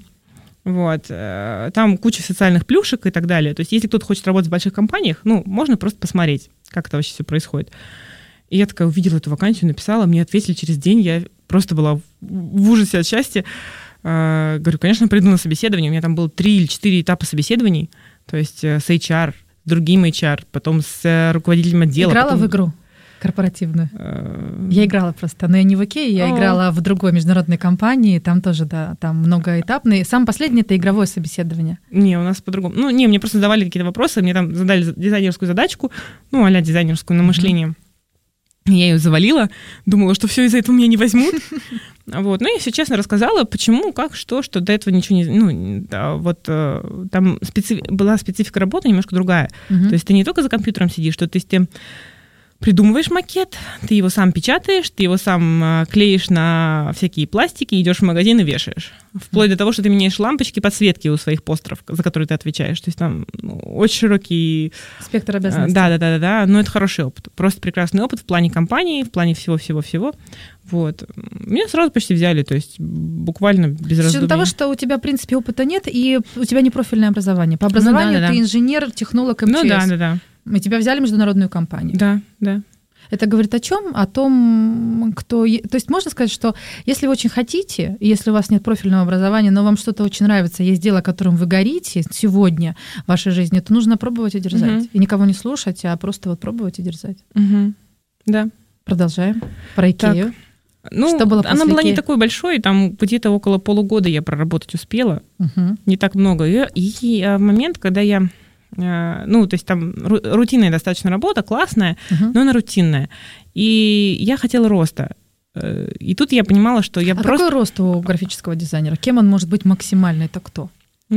Да. Там куча социальных плюшек и так далее. То есть если кто-то хочет работать в больших компаниях, можно просто посмотреть, как это вообще все происходит. И я такая увидела эту вакансию, написала, мне ответили через день, я просто была в ужасе от счастья. Говорю, конечно, приду на собеседование. У меня там было 3 или 4 этапа собеседований, то есть с HR, с другим HR, потом с руководителем отдела. Играла в игру корпоративную? Я играла просто, но я не в Икее, я играла в другой международной компании, там тоже, там многоэтапные. Самое последнее — это игровое собеседование. Не, у нас по-другому. Мне просто задавали какие-то вопросы, мне там задали дизайнерскую задачку, а-ля дизайнерскую на мышление. Я ее завалила, думала, что все из-за этого меня не возьмут. Я все честно рассказала, почему, как, что до этого ничего не... там была специфика работы немножко другая. То есть ты не только за компьютером сидишь, то есть ты придумываешь макет, ты его сам печатаешь, ты его сам клеишь на всякие пластики, идешь в магазин и вешаешь. Вплоть до того, что ты меняешь лампочки, подсветки у своих постеров, за которые ты отвечаешь. То есть там очень широкий... спектр обязанностей. Да. Но это хороший опыт. Просто прекрасный опыт в плане компании, в плане всего-всего-всего. Меня сразу почти взяли, то есть буквально без раздумий. С учетом того, что у тебя, в принципе, опыта нет, и у тебя не профильное образование. По образованию ты инженер, технолог, МЧС. Да. И тебя взяли в международную компанию. Да. Это говорит о чем? О том, кто... То есть можно сказать, что если вы очень хотите, и если у вас нет профильного образования, но вам что-то очень нравится, есть дело, которым вы горите сегодня в вашей жизни, то нужно пробовать и дерзать. И никого не слушать, а просто пробовать и дерзать. Да. продолжаем. Про Икею. Что было после она была не такой большой, там где-то около полугода я проработать успела, не так много. И момент, когда я... то есть там рутинная достаточно работа, классная, но она рутинная. И я хотела роста. И тут я понимала, что я просто... какой рост у графического дизайнера? Кем он может быть максимально? Это кто?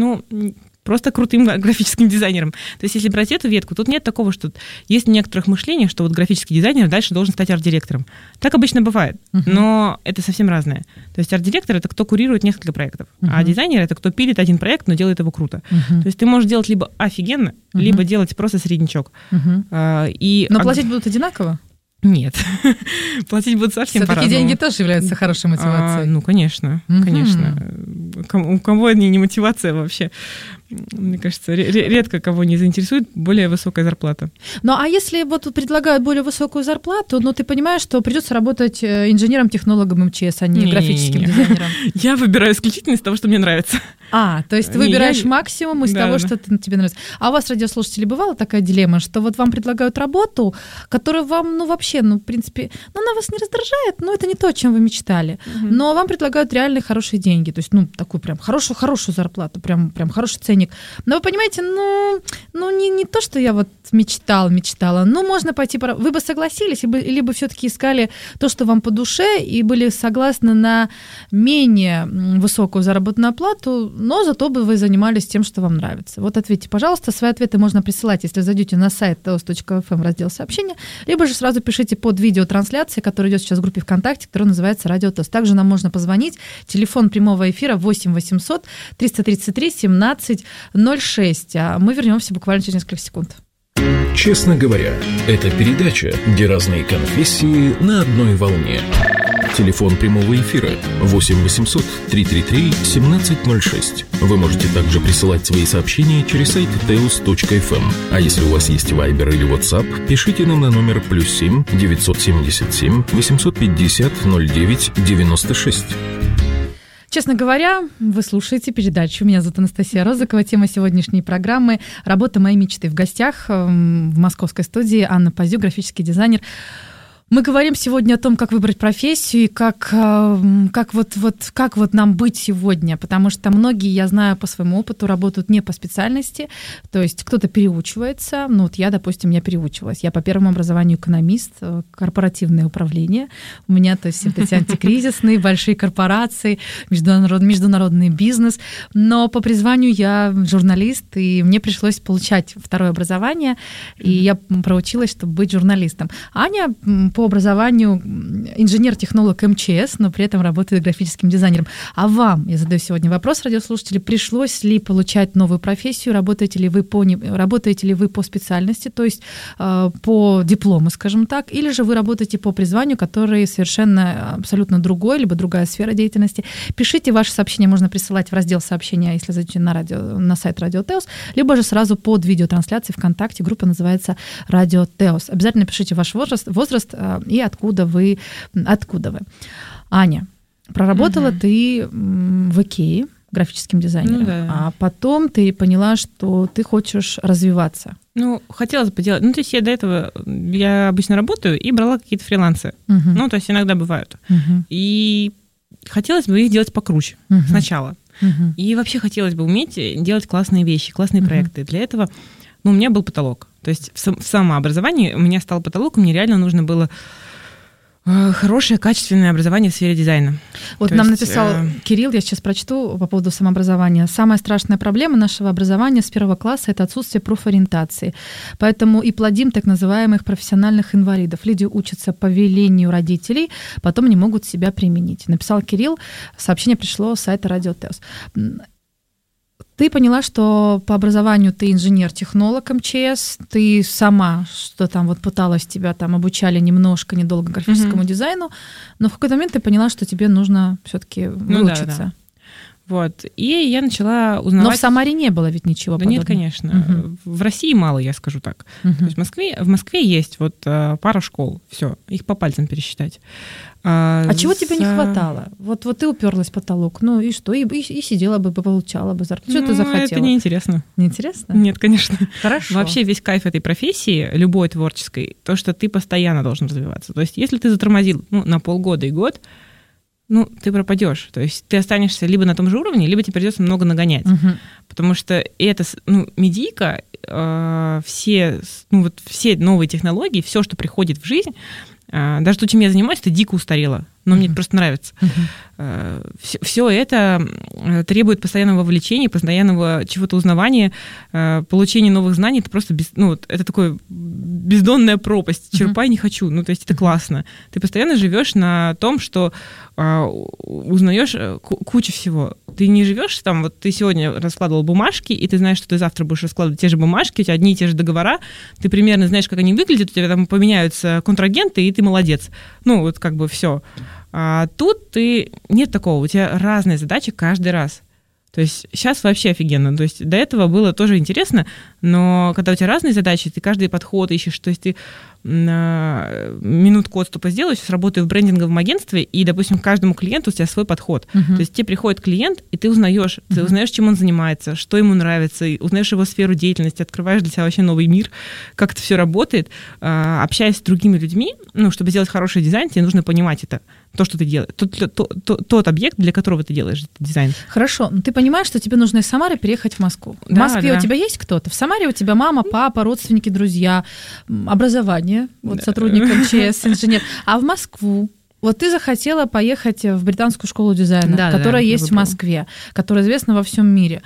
Просто крутым графическим дизайнером. То есть, если брать эту ветку, тут нет такого, что есть в некоторых мышлениях, что вот графический дизайнер дальше должен стать арт-директором. Так обычно бывает, но это совсем разное. То есть арт-директор — это кто курирует несколько проектов, а дизайнер — это кто пилит один проект, но делает его круто. То есть ты можешь делать либо офигенно, либо делать просто среднячок. Но платить будут одинаково? Нет. Платить будут совсем по-разному. Все-таки деньги тоже являются хорошей мотивацией. Конечно, конечно. У кого они не мотивация вообще? Мне кажется, редко кого не заинтересует более высокая зарплата. А если вот предлагают более высокую зарплату, ты понимаешь, что придется работать инженером-технологом МЧС, а не графическим дизайнером? Я выбираю исключительно из того, что мне нравится. То есть ты выбираешь максимум из того, что тебе нравится. А у вас, радиослушатели, бывала такая дилемма, что вот вам предлагают работу, которая вам, вообще, в принципе, она вас не раздражает, но это не то, о чем вы мечтали. Но вам предлагают реально хорошие деньги, то есть, такую прям хорошую зарплату, прям хороший ценник ценник. Но вы понимаете, не то, что я вот мечтала, можно пойти, вы бы согласились, либо все-таки искали то, что вам по душе, и были согласны на менее высокую заработную плату, но зато бы вы занимались тем, что вам нравится. Вот ответьте, пожалуйста, свои ответы можно присылать, если зайдете на сайт teos.fm, раздел сообщения, либо же сразу пишите под видеотрансляцией, которая идет сейчас в группе ВКонтакте, которая называется «Радио ТЭОС». Также нам можно позвонить, телефон прямого эфира 8 800 333 17 06. А мы вернемся буквально через несколько секунд. Честно говоря, это передача, где разные конфессии на одной волне. Телефон прямого эфира 8 800 333 1706. Вы можете также присылать свои сообщения через сайт teos.fm. А если у вас есть Viber или WhatsApp, пишите нам на номер +7 977 850 09 96. Честно говоря, вы слушаете передачу. Меня зовут Анастасия Розыкова. Тема сегодняшней программы «Работа моей мечты». В гостях в московской студии Анна Пазюк, графический дизайнер. Мы говорим сегодня о том, как выбрать профессию и как нам быть сегодня, потому что многие, я знаю по своему опыту, работают не по специальности, то есть кто-то переучивается, я, допустим, переучивалась. Я по первому образованию экономист, корпоративное управление. У меня, то есть, вот эти антикризисные, большие корпорации, международный бизнес, но по призванию я журналист, и мне пришлось получать второе образование, и я проучилась, чтобы быть журналистом. Аня по образованию инженер-технолог МЧС, но при этом работает графическим дизайнером. А вам, я задаю сегодня вопрос, радиослушатели, пришлось ли получать новую профессию, работаете ли вы по специальности, то есть по диплому, скажем так, или же вы работаете по призванию, который совершенно абсолютно другой, либо другая сфера деятельности. Пишите ваши сообщения, можно присылать в раздел сообщения, если зайдете на сайт Радио ТЭОС, либо же сразу под видеотрансляцией ВКонтакте, группа называется Радио ТЭОС. Обязательно пишите ваш возраст и откуда вы. Аня, проработала ты в Икее графическим дизайнером, а потом ты поняла, что ты хочешь развиваться. Хотелось бы делать. То есть я обычно работаю и брала какие-то фрилансы. То есть иногда бывают. И хотелось бы их делать покруче сначала. И вообще хотелось бы уметь делать классные вещи, классные проекты. Для этого у меня был потолок. То есть в самообразовании у меня стал потолок, и мне реально нужно было хорошее, качественное образование в сфере дизайна. Вот нам написал Кирилл, я сейчас прочту по поводу самообразования. Самая страшная проблема нашего образования с 1 класса – это отсутствие профориентации. Поэтому и плодим так называемых профессиональных инвалидов. Люди учатся по велению родителей, потом не могут себя применить. Написал Кирилл, сообщение пришло с сайта Радио ТЭОС. Ты поняла, что по образованию ты инженер-технолог МЧС, ты сама, что там пыталась, тебя там обучали немножко, недолго графическому дизайну, но в какой-то момент ты поняла, что тебе нужно все-таки выучиться. Вот. И я начала узнавать... Но в Самаре не было ведь ничего подобного. Нет, конечно. В России мало, я скажу так. То есть в Москве есть пара школ, все, их по пальцам пересчитать. А чего тебе не хватало? Вот ты уперлась в потолок, и что? И сидела бы, получала бы зарплату. Что ты захотела? Это неинтересно. Неинтересно? Нет, конечно. Хорошо. Вообще весь кайф этой профессии, любой творческой, то, что ты постоянно должен развиваться. То есть если ты затормозил на полгода и год, ты пропадешь. То есть ты останешься либо на том же уровне, либо тебе придется много нагонять. Потому что это, медийка, все новые технологии, все, что приходит в жизнь, даже то, чем я занимаюсь, это дико устарело. Но мне это просто нравится. Все это требует постоянного вовлечения, постоянного чего-то узнавания, получения новых знаний. Это просто это такое бездонная пропасть. Черпай не хочу. То есть это классно. Ты постоянно живешь на том, что узнаешь кучу всего. Ты не живешь там, ты сегодня раскладывал бумажки, и ты знаешь, что ты завтра будешь раскладывать те же бумажки, у тебя одни и те же договора, ты примерно знаешь, как они выглядят, у тебя там поменяются контрагенты, и ты молодец. Все. А тут нет такого, у тебя разные задачи каждый раз. То есть сейчас вообще офигенно. То есть до этого было тоже интересно, но когда у тебя разные задачи, ты каждый подход ищешь, то есть ты минутку отступа сделаешь, работаю в брендинговом агентстве, и, допустим, к каждому клиенту у тебя свой подход. То есть тебе приходит клиент, и ты узнаешь, чем он занимается, что ему нравится, и узнаешь его сферу деятельности, открываешь для себя вообще новый мир, как это все работает. Общаясь с другими людьми, чтобы сделать хороший дизайн, тебе нужно понимать это, то, что ты делаешь, тот объект, для которого ты делаешь этот дизайн. Хорошо, но ты понимаешь, что тебе нужно из Самары переехать в Москву. В Москве у тебя есть кто-то? В Самаре у тебя мама, папа, родственники, друзья, образование, вот сотрудник МЧС, инженер. А в Москву? Вот ты захотела поехать в британскую школу дизайна, которая есть в Москве, которая известна во всем мире.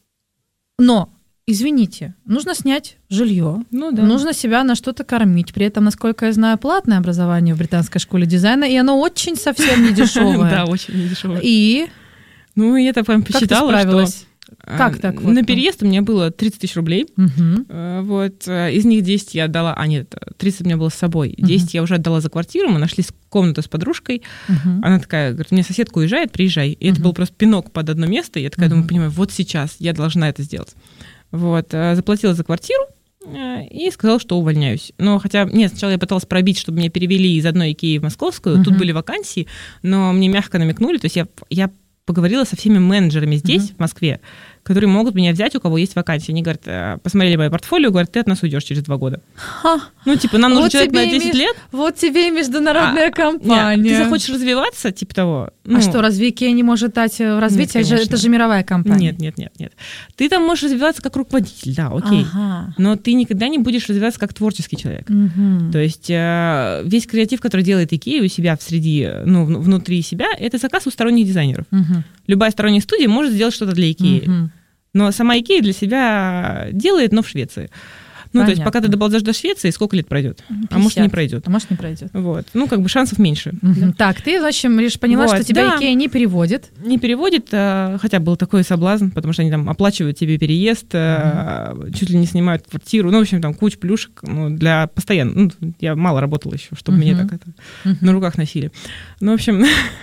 Но, извините, нужно снять жилье, нужно себя на что-то кормить. При этом, насколько я знаю, платное образование в британской школе дизайна, и оно очень совсем не дешевое. Да, очень не дешевое. И? Ну, я так прям посчитала, как ты справилась? Как так? На переезд у меня было 30 тысяч рублей. Вот. Из них 10 я отдала... 30 у меня было с собой. 10 я уже отдала за квартиру. Мы нашли комнату с подружкой. Она такая, говорит, у меня соседка уезжает, приезжай. И это был просто пинок под одно место. И я такая думаю, понимаю, вот сейчас я должна это сделать. Вот. Заплатила за квартиру и сказала, что увольняюсь. Но хотя, нет, сначала я пыталась пробить, чтобы меня перевели из одной Икеи в московскую. Тут были вакансии, но мне мягко намекнули. То есть я поговорила со всеми менеджерами здесь, в Москве, которые могут меня взять, у кого есть вакансия. Они говорят, посмотрели мое портфолио, говорят, ты от нас уйдешь через 2 года. Ну, типа, нам нужен человек на 10 лет. Вот тебе и международная компания. Нет, ты захочешь развиваться, типа того. А что, разве Икея не может дать развитие? Это же мировая компания. Нет. Ты там можешь развиваться как руководитель, да, окей. Но ты никогда не будешь развиваться как творческий человек. То есть весь креатив, который делает Икея у себя внутри себя, это заказ у сторонних дизайнеров. Любая сторонняя студия может сделать что-то для Икеи. Но сама Икея для себя делает, но в Швеции. Ну, то есть, пока ты доползешь до Швеции, сколько лет пройдет? 50. А может, не пройдет. А может, не пройдет. Вот. Ну, как бы шансов меньше. Да. Так, ты, в общем, лишь поняла, что тебя Икея не переводит. Не переводит, хотя был такой соблазн, потому что они там оплачивают тебе переезд, чуть ли не снимают квартиру. Ну, в общем, там куча плюшек для постоянно. Ну, я мало работала еще, чтобы меня так на руках носили. Ну, в общем,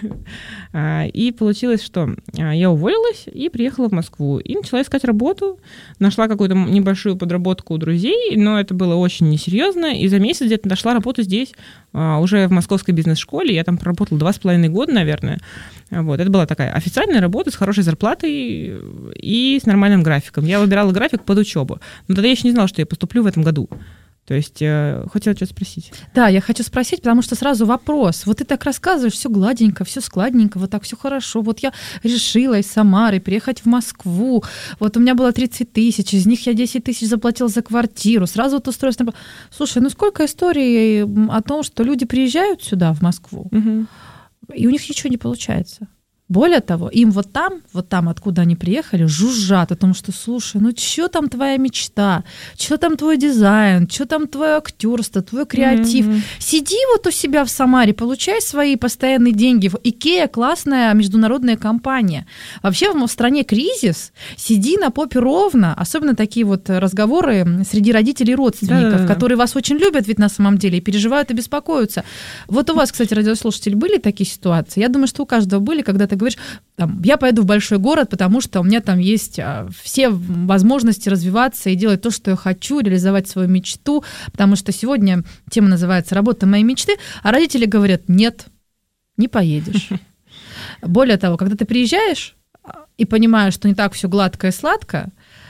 и получилось, что я уволилась и приехала в Москву. И начала искать работу. Нашла какую-то небольшую подработку у друзей, но это было очень несерьезно. И за месяц где-то нашла работу здесь, уже в московской бизнес-школе. Я там проработала 2,5 года, наверное. Вот. Это была такая официальная работа с хорошей зарплатой и с нормальным графиком. Я выбирала график под учебу. Но тогда я еще не знала, что я поступлю в этом году. То есть хотела что-то спросить. Да, я хочу спросить, потому что сразу вопрос. Вот ты так рассказываешь, все гладенько, все складненько, вот так все хорошо. Вот я решила из Самары приехать в Москву. Вот у меня было 30 тысяч, из них я 10 тысяч заплатила за квартиру. Сразу вот устроилась. Слушай, ну сколько историй о том, что люди приезжают сюда, в Москву, и у них ничего не получается. Более того, им вот там, откуда они приехали, жужжат о том, что, слушай, ну что там твоя мечта, что там твой дизайн, что там твое актерство, твой креатив. Сиди вот у себя в Самаре, получай свои постоянные деньги. Икея классная международная компания. Вообще в стране кризис, сиди на попе ровно, особенно такие вот разговоры среди родителей и родственников, которые вас очень любят ведь на самом деле и переживают и беспокоятся. Вот у вас, кстати, радиослушатели, были такие ситуации? Я думаю, что у каждого были, когда ты говоришь, там, я поеду в большой город, потому что у меня там есть все возможности развиваться и делать то, что я хочу, реализовать свою мечту, потому что сегодня тема называется «Работа моей мечты», а родители говорят, нет, не поедешь. Более того, когда ты приезжаешь и понимаешь, что не так все гладко и сладко,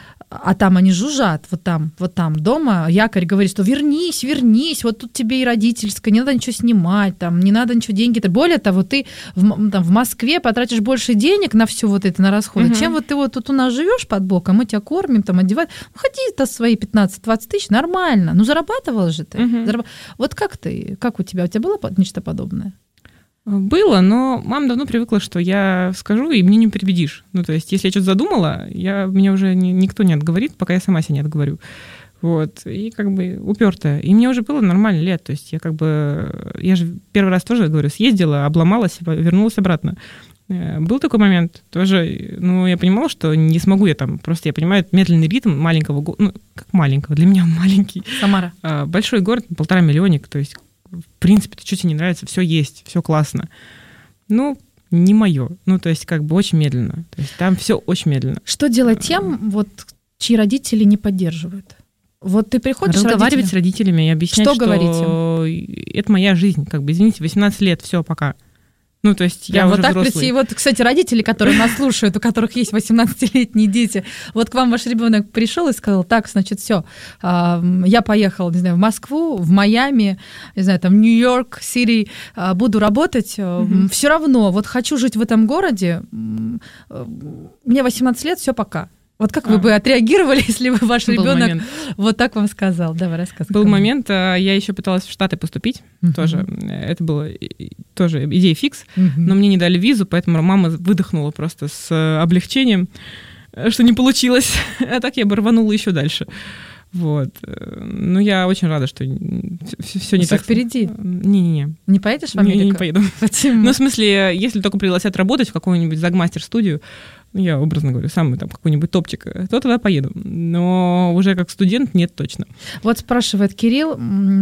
а там они жужжат, вот там дома якорь говорит, что вернись, вот тут тебе и родительское, не надо ничего снимать, там, не надо ничего деньги. Более того, ты в Москве потратишь больше денег на все вот это, на расходы, чем вот ты вот тут у нас живешь под боком, мы тебя кормим, там, одеваем. Ну, ходи-то свои 15-20 тысяч, нормально. Ну, зарабатывал же ты. Вот как у тебя было нечто подобное? Было, но мама давно привыкла, что я скажу, и мне не перебедишь. Ну, то есть, если я что-то задумала, меня уже никто не отговорит, пока я сама себя не отговорю. Вот. И как бы упертая. И мне уже было нормально лет. То есть, я же первый раз тоже, говорю, съездила, обломалась, вернулась обратно. Был такой момент тоже, я понимала, что не смогу я там, просто я понимаю медленный ритм маленького города, как маленького, для меня он маленький. Самара. Большой город, 1,5 миллионника, то есть в принципе, что тебе не нравится, все есть, все классно. Ну, не мое. Ну, то есть, как бы очень медленно. То есть, там все очень медленно. Что делать тем, вот, чьи родители не поддерживают? Вот ты приходишь разговаривать с родителями и объяснять, что это моя жизнь. Как бы, извините, 18 лет, все, пока. Ну, то есть я вот уже так взрослый. прийти. Вот, кстати, родители, которые нас слушают, у которых есть 18-летние дети, вот к вам ваш ребенок пришел и сказал: так, значит, все, я поехал, не знаю, в Москву, в Майами, не знаю, там, Нью-Йорк, Сити, буду работать, все равно, вот хочу жить в этом городе, мне 18 лет, все, пока. Вот как вы бы отреагировали, если бы ваш ребенок вот так вам сказал? Давай, рассказывай. Был момент, я еще пыталась в Штаты поступить, тоже. Это было тоже идея фикс, но мне не дали визу, поэтому мама выдохнула просто с облегчением, что не получилось. А так я бы рванула еще дальше. Вот. Ну, я очень рада, что все не так. Впереди? Не-не-не. Не поедешь в Америку? Не поеду. Почему? Ну, в смысле, если только пригласят работать в какую-нибудь загмастер-студию, я образно говорю, самый там какой-нибудь топчик, то тогда поеду. Но уже как студент нет точно. Вот спрашивает Кирилл,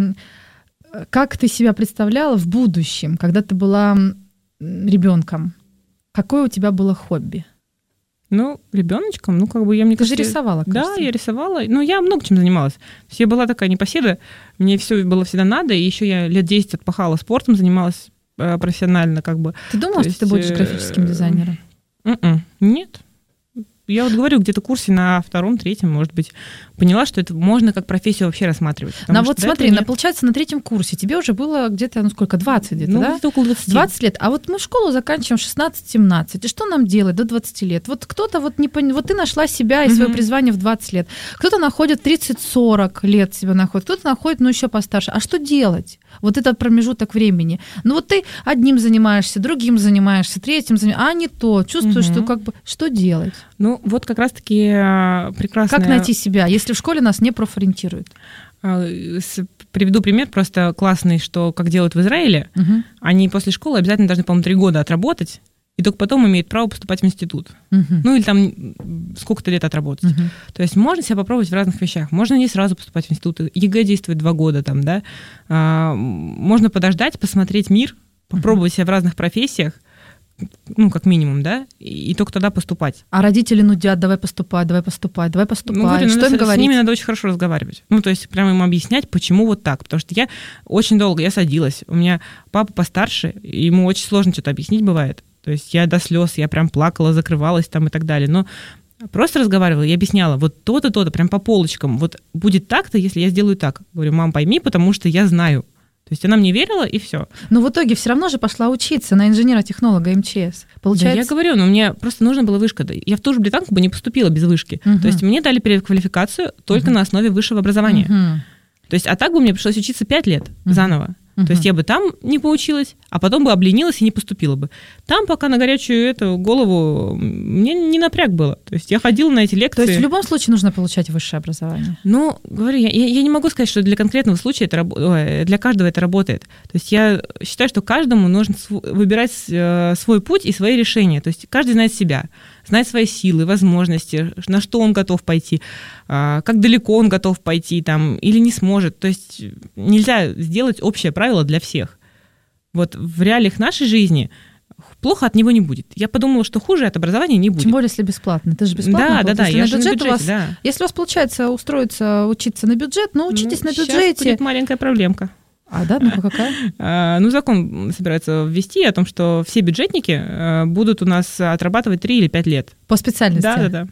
как ты себя представляла в будущем, когда ты была ребенком? Какое у тебя было хобби? Ну, ребеночком, ну, как бы я, мне кажется... Ты же рисовала, кажется. Да, я рисовала. Ну, я много чем занималась. То есть я была такая непоседа, мне все было всегда надо, и еще я лет 10 отпахала спортом, занималась профессионально, как бы. Ты думала, что ты будешь графическим дизайнером? Нет. Я вот говорю, где-то в курсе на 2-м, 3-м, может быть, поняла, что это можно как профессию вообще рассматривать. Ну вот смотри, получается, на 3-м курсе тебе уже было где-то, 20 где-то, да? Где-то около 20. 20 лет. А вот мы школу заканчиваем 16-17. И что нам делать до 20 лет? Вот кто-то вот ты нашла себя и свое призвание в 20 лет. Кто-то находит 30-40 лет себя находит, кто-то находит, еще постарше. А что делать? Вот этот промежуток времени. Ну вот ты одним занимаешься, другим занимаешься, третьим занимаешься, а не то. Чувствуешь, что что делать? Ну вот как раз-таки прекрасная... Как найти себя, если в школе нас не профориентируют? Приведу пример просто классный, что как делают в Израиле. Они после школы обязательно должны, по-моему, 3 года отработать, и только потом имеют право поступать в институт. Ну или там сколько-то лет отработать. То есть можно себя попробовать в разных вещах. Можно не сразу поступать в институт. ЕГЭ действует 2 года там, да. Можно подождать, посмотреть мир, попробовать себя в разных профессиях, ну, как минимум, да, и только тогда поступать. А родители нудят: давай поступай, давай поступай, давай поступай. Ну, говорю, что им говорить? С ними надо очень хорошо разговаривать. Ну, то есть прямо им объяснять, почему вот так. Потому что я очень долго, я садилась. У меня папа постарше, ему очень сложно что-то объяснить бывает. То есть я до слез, я прям плакала, закрывалась там и так далее. Но просто разговаривала и объясняла, вот то-то, то-то, прям по полочкам. Вот будет так-то, если я сделаю так. Говорю: мам, пойми, потому что я знаю. То есть она мне верила, и все. Но в итоге все равно же пошла учиться на инженера-технолога МЧС. Получается... Да, я говорю, но мне просто нужна была вышка. Я в ту же британку бы не поступила без вышки. То есть мне дали переквалификацию только на основе высшего образования. То есть, а так бы мне пришлось учиться 5 лет заново. То есть я бы там не поучилась, а потом бы обленилась и не поступила бы. Там пока на горячую эту голову мне не напряг было. То есть я ходила на эти лекции. То есть в любом случае нужно получать высшее образование? Ну, говорю, я не могу сказать, что для конкретного случая для каждого это работает. То есть я считаю, что каждому нужно выбирать свой путь и свои решения. То есть каждый знает себя, знает свои силы, возможности, на что он готов пойти, как далеко он готов пойти там, или не сможет. То есть нельзя сделать общее правило для всех. Вот в реалиях нашей жизни плохо от него не будет. Я подумала, что хуже от образования не будет. Тем более, если бесплатно. Ты же бесплатно. Да. Если на бюджет у вас, да. Если у вас получается устроиться, учиться на бюджет, учитесь на бюджете. Сейчас будет маленькая проблемка. А, да? Ну, какая? Закон собирается ввести о том, что все бюджетники будут у нас отрабатывать 3 или 5 лет. По специальности? Да.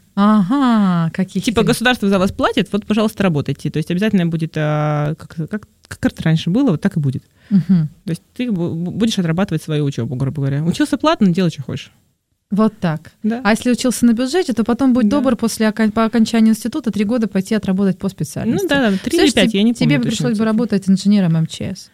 Ага, какие. Типа государство за вас платит, вот, пожалуйста, работайте. То есть обязательно будет, как это раньше было, вот так и будет. То есть ты будешь отрабатывать свою учебу, грубо говоря. Учился платно, делай, что хочешь. Вот так. Да. А если учился на бюджете, то потом будь добр по окончании института 3 года пойти отработать по специальности. 3 или 5, я не помню. Тебе пришлось бы работать инженером МЧС.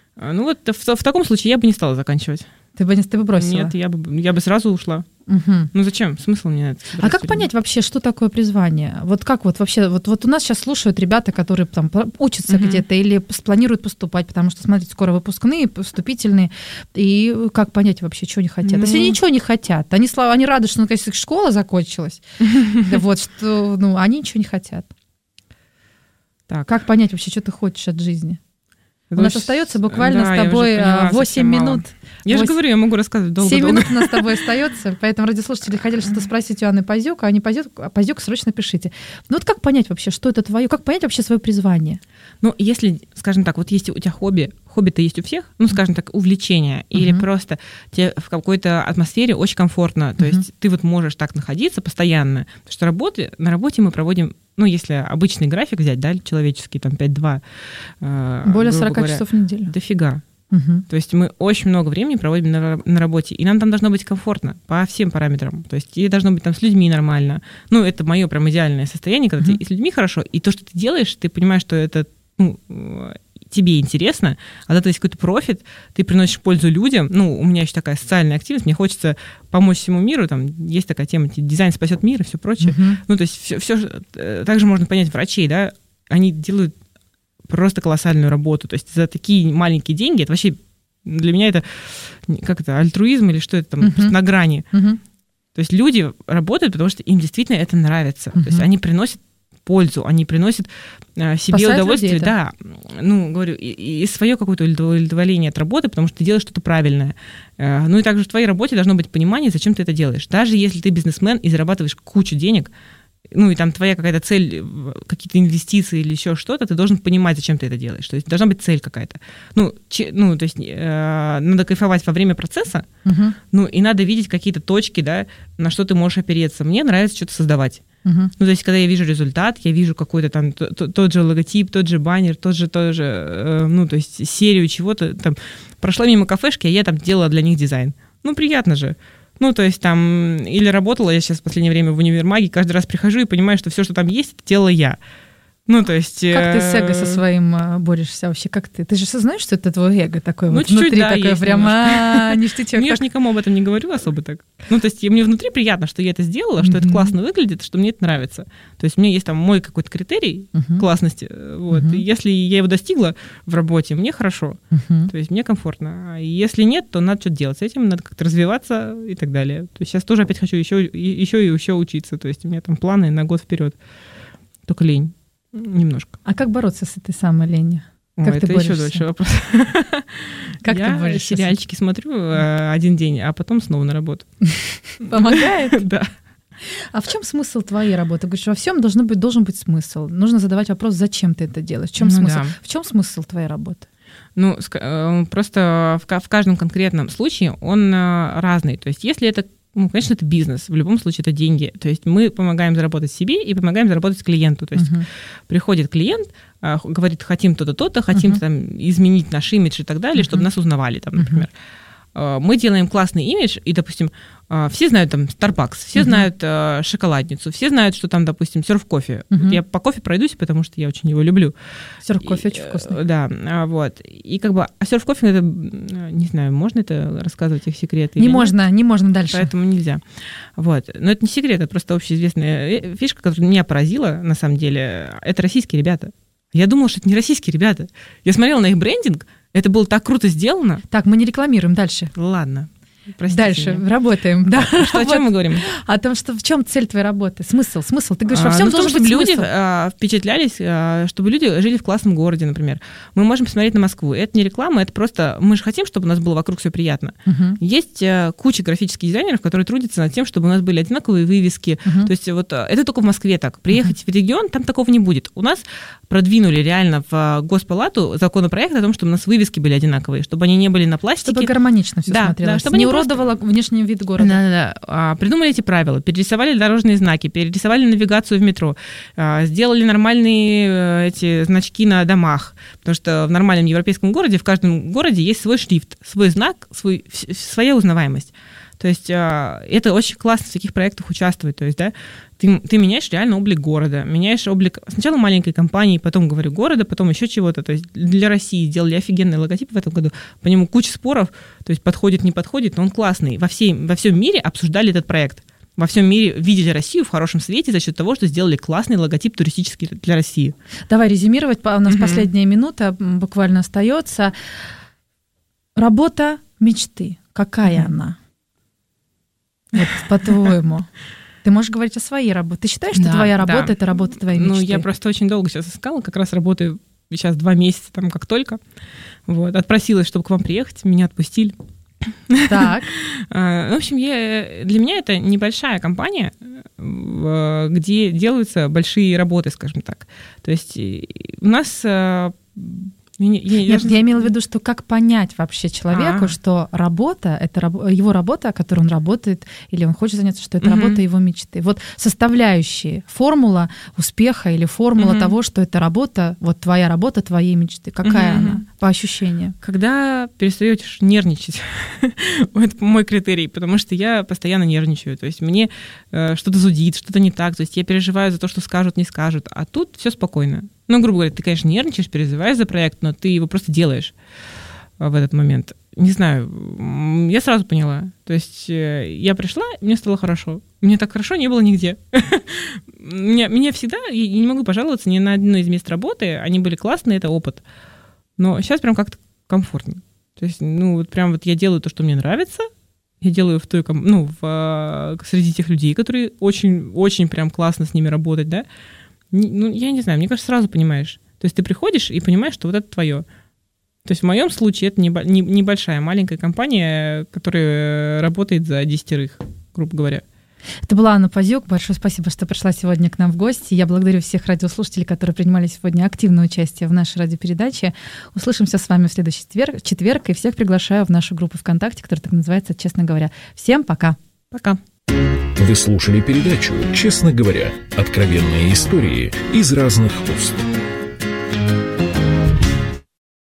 В таком случае я бы не стала заканчивать. Ты бы бросила? Нет, я бы сразу ушла. Зачем? Смысл мне это? А как понять вообще, что такое призвание? Вот как вообще, вот у нас сейчас слушают ребята, которые там учатся где-то или планируют поступать, потому что, смотрите, скоро выпускные, поступительные, и как понять вообще, что они хотят? Если они ничего не хотят, они рады, что наконец-то школа закончилась, вот, что, они ничего не хотят. Как понять вообще, что ты хочешь от жизни? У нас остается буквально с тобой 8 минут. Я же говорю, я могу рассказывать долго. 7 минут у нас с тобой остается, поэтому радиослушатели хотели что-то спросить у Анны Пазюк, а не Пазюк, срочно пишите. Ну вот как понять вообще, что это твое, как понять вообще свое призвание? Ну, если, скажем так, вот есть у тебя хобби-то есть у всех, ну, скажем так, увлечение, или просто тебе в какой-то атмосфере очень комфортно, то есть ты вот можешь так находиться постоянно, потому что на работе мы проводим, ну, если обычный график взять, да, человеческий, там, 5-2. Более 40 часов в неделю. Дофига. То есть мы очень много времени проводим на работе, и нам там должно быть комфортно по всем параметрам. То есть и должно быть там с людьми нормально. Ну, это мое прям идеальное состояние, когда ты и с людьми хорошо, и то, что ты делаешь, ты понимаешь, что это тебе интересно, от этого есть какой-то профит, ты приносишь пользу людям. Ну, у меня еще такая социальная активность, мне хочется помочь всему миру, там есть такая тема, дизайн спасет мир и все прочее. Ну, то есть все также можно понять врачей, да, они делают просто колоссальную работу, то есть за такие маленькие деньги, это вообще для меня это, как это, альтруизм или что это там, просто на грани. То есть люди работают, потому что им действительно это нравится, то есть они приносят пользу, они приносят себе спасают удовольствие, людей, да, ну, говорю, и свое какое-то удовлетворение от работы, потому что ты делаешь что-то правильное. Ну и также в твоей работе должно быть понимание, зачем ты это делаешь. Даже если ты бизнесмен и зарабатываешь кучу денег, ну и там твоя какая-то цель, какие-то инвестиции или еще что-то, ты должен понимать, зачем ты это делаешь. То есть должна быть цель какая-то. Ну, то есть надо кайфовать во время процесса, ну и надо видеть какие-то точки, да, на что ты можешь опереться. Мне нравится что-то создавать. Ну, то есть, когда я вижу результат, я вижу какой-то там тот же логотип, тот же баннер, тот же, ну, то есть серию чего-то, там, прошла мимо кафешки, а я там делала для них дизайн. Ну, приятно же. Ну, то есть там, или работала я сейчас в последнее время в универмаге, каждый раз прихожу и понимаю, что все, что там есть, это делала я. Ну, то есть... Как ты с эго со своим борешься вообще? Как ты? Ты же знаешь, что это твое эго такое ну, вот внутри, да, такое прямо ништячок. Ну, я же никому об этом не говорю особо так. Ну, то есть мне внутри приятно, что я это сделала, что это классно выглядит, что мне это нравится. То есть у меня есть там мой какой-то критерий классности. Вот. И если я его достигла в работе, мне хорошо. То есть мне комфортно. А если нет, то надо что-то делать с этим, надо как-то развиваться и так далее. То есть сейчас тоже опять хочу еще учиться. То есть у меня там планы на год вперед. Только лень. Немножко. А как бороться с этой самой ленью? Как это еще дольше вопрос. Как ты борешься? Я сериальчики смотрю один день, а потом снова на работу. Помогает? Да. А в чем смысл твоей работы? Говоришь, во всем должен быть смысл. Нужно задавать вопрос, зачем ты это делаешь? В чем смысл? В чем смысл твоей работы? Ну, просто в каждом конкретном случае он разный. То есть если это, ну, конечно, это бизнес, в любом случае это деньги. То есть мы помогаем заработать себе и помогаем заработать клиенту. То есть приходит клиент, говорит, хотим то-то, то-то, хотим там изменить наш имидж и так далее, чтобы нас узнавали, там, например. Мы делаем классный имидж, и, допустим, все знают там Starbucks, все знают шоколадницу, все знают, что там, допустим, серф-кофе. Я по кофе пройдусь, потому что я очень его люблю. Серф-кофе очень вкусный. Да, вот. И как бы, а серф-кофе, это, не знаю, можно это рассказывать, их секреты? Не можно дальше. Поэтому нельзя. Вот. Но это не секрет, это просто общеизвестная фишка, которая меня поразила, на самом деле. Это российские ребята. Я думала, что это не российские ребята. Я смотрела на их брендинг, это было так круто сделано. Так, мы не рекламируем дальше. Ладно. Простите дальше меня. Работаем. Да. Что, о чем мы говорим? О том, что в чем цель твоей работы? Смысл. Ты говоришь, во всем должен быть люди смысл. Впечатлялись, чтобы люди жили в классном городе, например. Мы можем посмотреть на Москву. Это не реклама, это просто мы же хотим, чтобы у нас было вокруг все приятно. Есть куча графических дизайнеров, которые трудятся над тем, чтобы у нас были одинаковые вывески. То есть вот это только в Москве так. Приехать в регион, там такого не будет. У нас продвинули реально в Госпалату законопроект о том, чтобы у нас вывески были одинаковые, чтобы они не были на пластике. Чтобы гармонично все смотрелось. Да, чтобы не уродовало внешний вид города. Да. Придумали эти правила, перерисовали дорожные знаки, перерисовали навигацию в метро, сделали нормальные эти значки на домах, потому что в нормальном европейском городе, в каждом городе есть свой шрифт, свой знак, своя узнаваемость. То есть это очень классно в таких проектах участвовать. То есть, да, ты меняешь реально облик города, меняешь облик сначала маленькой компании, потом, говорю, города, потом еще чего-то. То есть для России сделали офигенный логотип в этом году. По нему куча споров, то есть подходит, не подходит, но он классный. Во всем мире обсуждали этот проект. Во всем мире видели Россию в хорошем свете за счет того, что сделали классный логотип туристический для России. Давай резюмировать. У нас последняя минута буквально остается. Работа мечты. Какая она? Вот, по-твоему. Ты можешь говорить о своей работе. Ты считаешь, что твоя работа — это работа твоей мечты? Ну, я просто очень долго сейчас искала, как раз работаю сейчас 2 месяца, там, как только. Вот, отпросилась, чтобы к вам приехать, меня отпустили. Так. В общем, для меня это небольшая компания, где делаются большие работы, скажем так. То есть у нас... Я имела в виду, что как понять вообще человеку, что работа, это его работа, которой он работает, или он хочет заняться, что это работа его мечты. Вот составляющие, формула успеха или формула того, что это работа, вот твоя работа, твоей мечты. Какая она по ощущениям? Когда перестаешь нервничать, это мой критерий, потому что я постоянно нервничаю. То есть мне что-то зудит, что-то не так. То есть я переживаю за то, что скажут, не скажут. А тут все спокойно. Ну, грубо говоря, ты, конечно, нервничаешь, переживаешь за проект, но ты его просто делаешь в этот момент. Не знаю, я сразу поняла. То есть я пришла, мне стало хорошо. Мне так хорошо не было нигде. Меня всегда, я не могу пожаловаться ни на одно из мест работы, они были классные, это опыт. Но сейчас прям как-то комфортно. То есть, вот прям вот я делаю то, что мне нравится, я делаю среди тех людей, которые очень прям классно с ними работать, да. Я не знаю, мне кажется, сразу понимаешь. То есть ты приходишь и понимаешь, что вот это твое. То есть в моем случае это небольшая, маленькая компания, которая работает за 10, грубо говоря. Это была Анна Пазюк. Большое спасибо, что пришла сегодня к нам в гости. Я благодарю всех радиослушателей, которые принимали сегодня активное участие в нашей радиопередаче. Услышимся с вами в следующий четверг. И всех приглашаю в нашу группу ВКонтакте, которая так называется «Честно говоря». Всем пока. Пока. Вы слушали передачу «Честно говоря». Откровенные истории из разных уст.